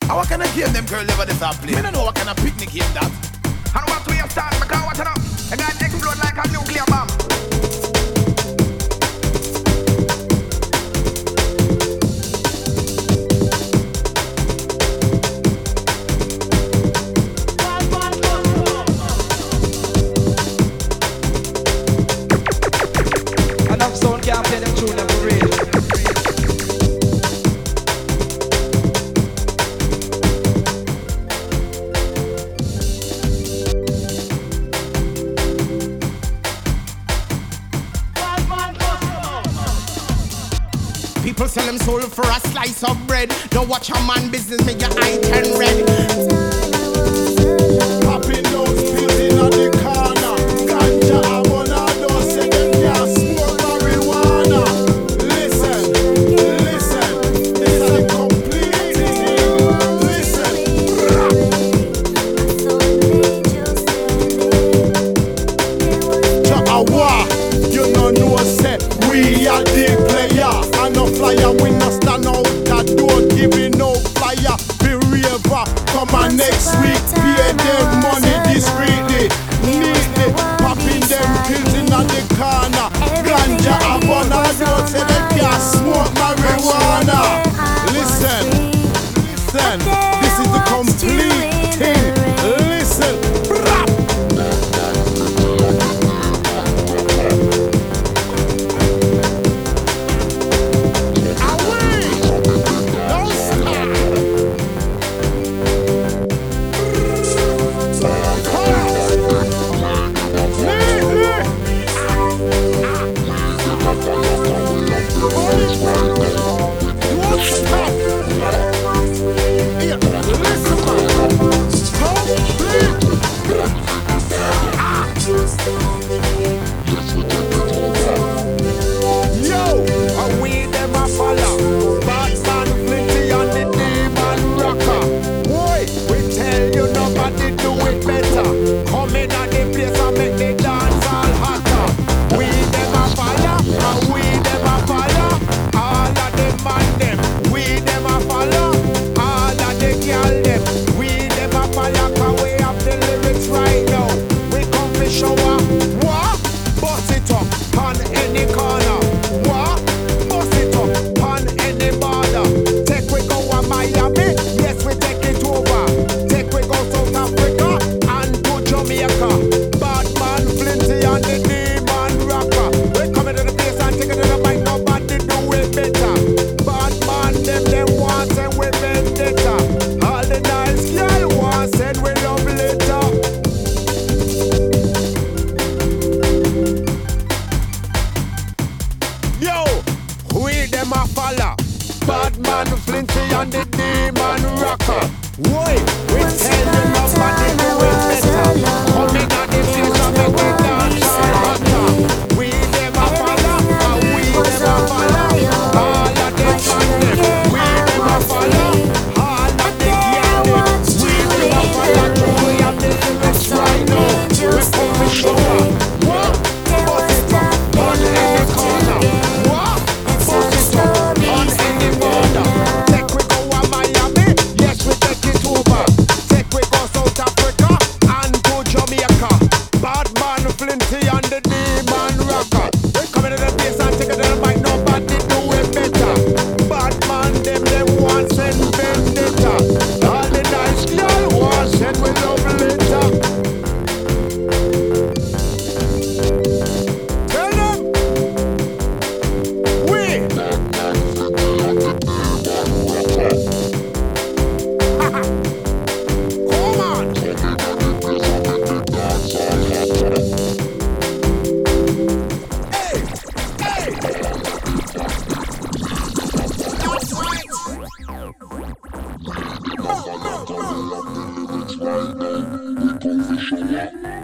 And what kind of game them girl ever this a play? Me don't know what kind of picnic game that. And what we have started, because what you know? The guy explode like a nuclear bomb. Enough sound can't play them tune them for real. People sell them soul for a slice of bread. Don't watch a man business, make your eye turn red. Popping those pills in the corner. Ganja, I wanna know, say them can't smoke marijuana. Listen, listen, it's a complete thing. Listen. Cha'awa, you know say we are the player. No flyer, we no stand out that door, giving no flyer. Be river, come on next week, pay them money discreetly, neatly, popping them pills in the corner. Ganja, I wanna know, say they can't smoke marijuana. Listen, listen, this is the complete thing. Listen, brap. Right now, we come to show up.